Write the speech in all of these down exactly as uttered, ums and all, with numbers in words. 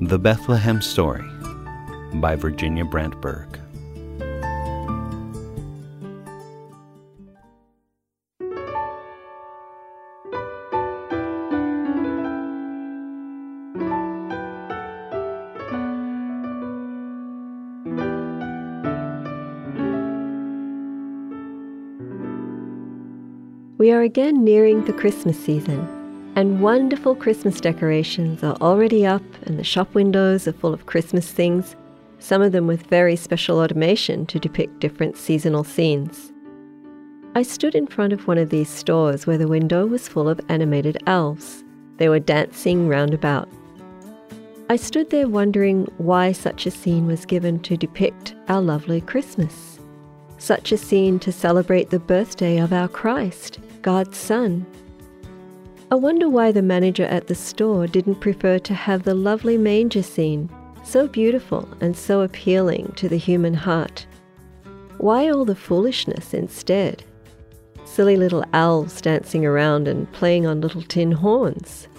The Bethlehem Story by Virginia Brantberg. We are again nearing the Christmas season, and wonderful Christmas decorations are already up and the shop windows are full of Christmas things, some of them with very special automation to depict different seasonal scenes. I stood in front of one of these stores where the window was full of animated elves. They were dancing round about. I stood there wondering why such a scene was given to depict our lovely Christmas. Such a scene to celebrate the birthday of our Christ, God's Son. I wonder why the manager at the store didn't prefer to have the lovely manger scene, so beautiful and so appealing to the human heart. Why all the foolishness instead? Silly little elves dancing around and playing on little tin horns.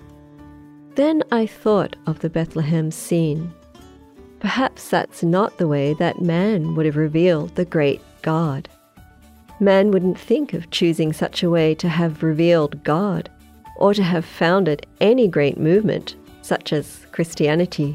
Then I thought of the Bethlehem scene. Perhaps that's not the way that man would have revealed the great God. Man wouldn't think of choosing such a way to have revealed God, or to have founded any great movement, such as Christianity.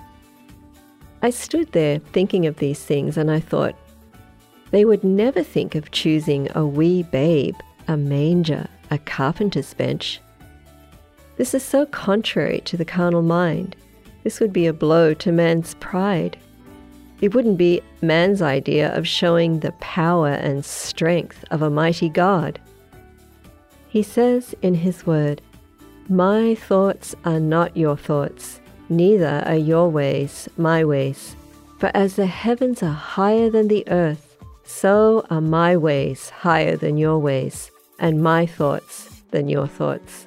I stood there thinking of these things, and I thought, they would never think of choosing a wee babe, a manger, a carpenter's bench. This is so contrary to the carnal mind. This would be a blow to man's pride. It wouldn't be man's idea of showing the power and strength of a mighty God. He says in his word, "My thoughts are not your thoughts, neither are your ways my ways. For as the heavens are higher than the earth, so are my ways higher than your ways, and my thoughts than your thoughts."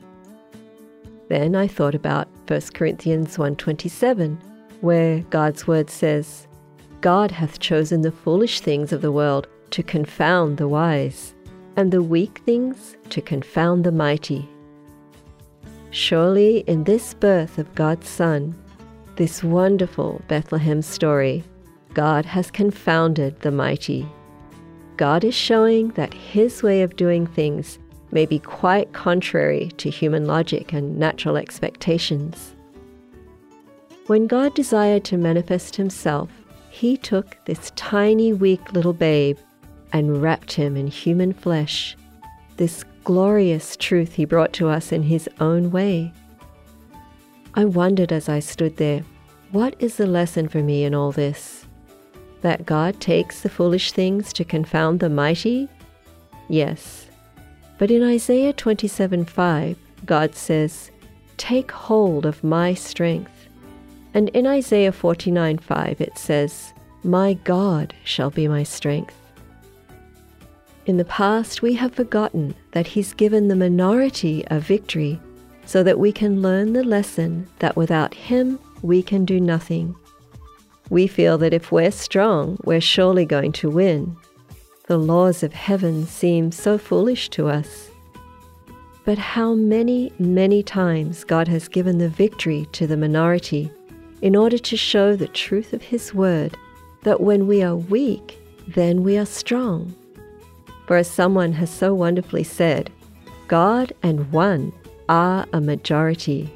Then I thought about First Corinthians one twenty-seven, where God's word says, "God hath chosen the foolish things of the world to confound the wise, and the weak things to confound the mighty." Surely in this birth of God's Son, this wonderful Bethlehem story, God has confounded the mighty. God is showing that his way of doing things may be quite contrary to human logic and natural expectations. When God desired to manifest himself, he took this tiny, weak little babe and wrapped him in human flesh. This glorious truth he brought to us in his own way. I wondered as I stood there, what is the lesson for me in all this? That God takes the foolish things to confound the mighty? Yes. But in Isaiah twenty-seven five, God says, "Take hold of my strength." And in Isaiah forty-nine five it says, "My God shall be my strength." In the past, we have forgotten that he's given the minority a victory so that we can learn the lesson that without him, we can do nothing. We feel that if we're strong, we're surely going to win. The laws of heaven seem so foolish to us. But how many, many times God has given the victory to the minority in order to show the truth of his word, that when we are weak, then we are strong. For as someone has so wonderfully said, God and one are a majority.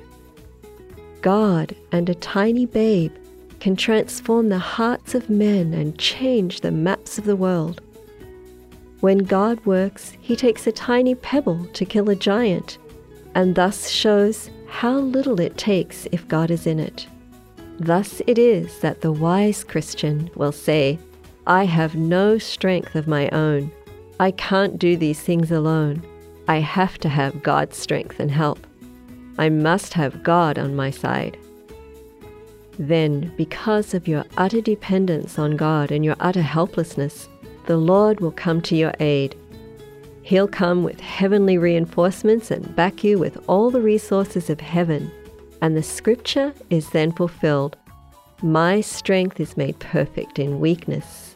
God and a tiny babe can transform the hearts of men and change the maps of the world. When God works, he takes a tiny pebble to kill a giant, and thus shows how little it takes if God is in it. Thus it is that the wise Christian will say, "I have no strength of my own. I can't do these things alone. I have to have God's strength and help. I must have God on my side." Then, because of your utter dependence on God and your utter helplessness, the Lord will come to your aid. He'll come with heavenly reinforcements and back you with all the resources of heaven. And the scripture is then fulfilled. My strength is made perfect in weakness.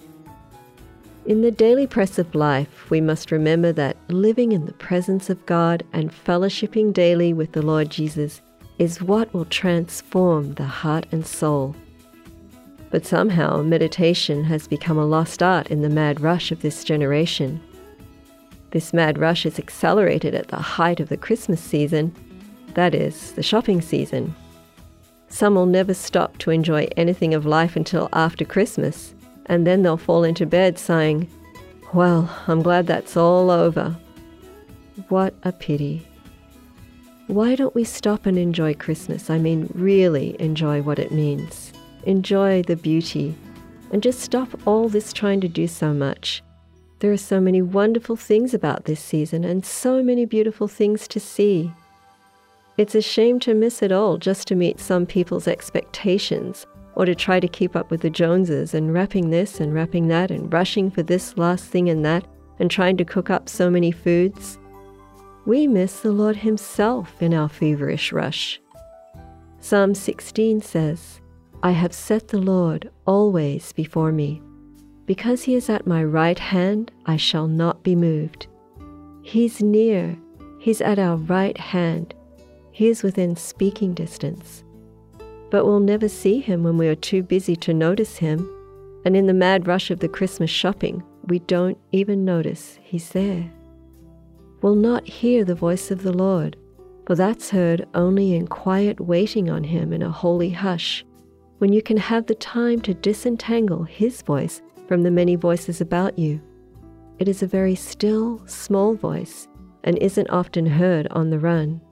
In the daily press of life, we must remember that living in the presence of God and fellowshipping daily with the Lord Jesus is what will transform the heart and soul. But somehow meditation has become a lost art in the mad rush of this generation. This mad rush is accelerated at the height of the Christmas season, that is, the shopping season. Some will never stop to enjoy anything of life until after Christmas, and then they'll fall into bed sighing, "Well, I'm glad that's all over." What a pity. Why don't we stop and enjoy Christmas? I mean, really enjoy what it means. Enjoy the beauty, and just stop all this trying to do so much. There are so many wonderful things about this season, and so many beautiful things to see. It's a shame to miss it all just to meet some people's expectations, or to try to keep up with the Joneses and wrapping this and wrapping that and rushing for this last thing and that and trying to cook up so many foods. We miss the Lord Himself in our feverish rush. Psalm sixteen says, "I have set the Lord always before me. Because He is at my right hand, I shall not be moved." He's near. He's at our right hand. He is within speaking distance. But we'll never see Him when we are too busy to notice Him, and in the mad rush of the Christmas shopping, we don't even notice He's there. We'll not hear the voice of the Lord, for that's heard only in quiet waiting on Him in a holy hush, when you can have the time to disentangle His voice from the many voices about you. It is a very still, small voice, and isn't often heard on the run.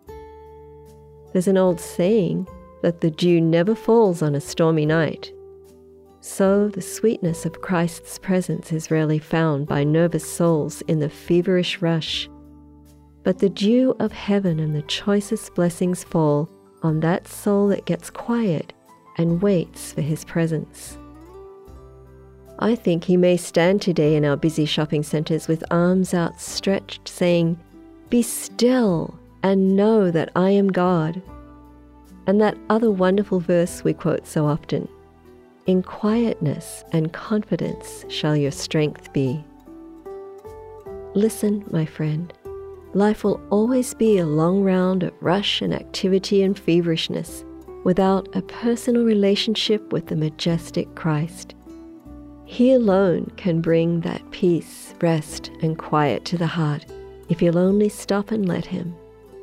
There's an old saying that the dew never falls on a stormy night. So the sweetness of Christ's presence is rarely found by nervous souls in the feverish rush. But the dew of heaven and the choicest blessings fall on that soul that gets quiet and waits for His presence. I think He may stand today in our busy shopping centers with arms outstretched, saying, "Be still and know that I am God." And that other wonderful verse we quote so often, "In quietness and confidence shall your strength be." Listen, my friend, life will always be a long round of rush and activity and feverishness without a personal relationship with the majestic Christ. He alone can bring that peace, rest, and quiet to the heart if you'll only stop and let Him.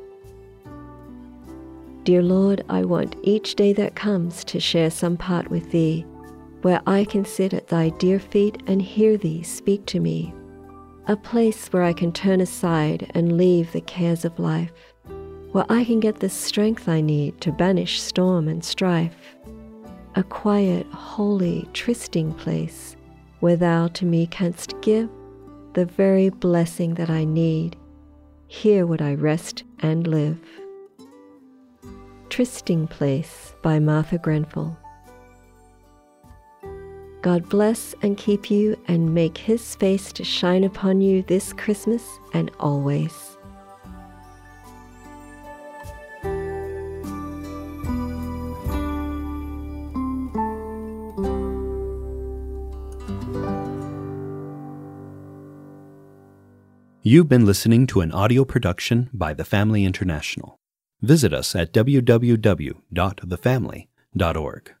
Dear Lord, I want each day that comes to share some part with Thee, where I can sit at Thy dear feet and hear Thee speak to me, a place where I can turn aside and leave the cares of life, where I can get the strength I need to banish storm and strife, a quiet, holy, trysting place where Thou to me canst give the very blessing that I need. Here would I rest and live. Trysting Place by Martha Grenfell. God bless and keep you and make His face to shine upon you this Christmas and always. You've been listening to an audio production by The Family International. Visit us at w w w dot the family dot org.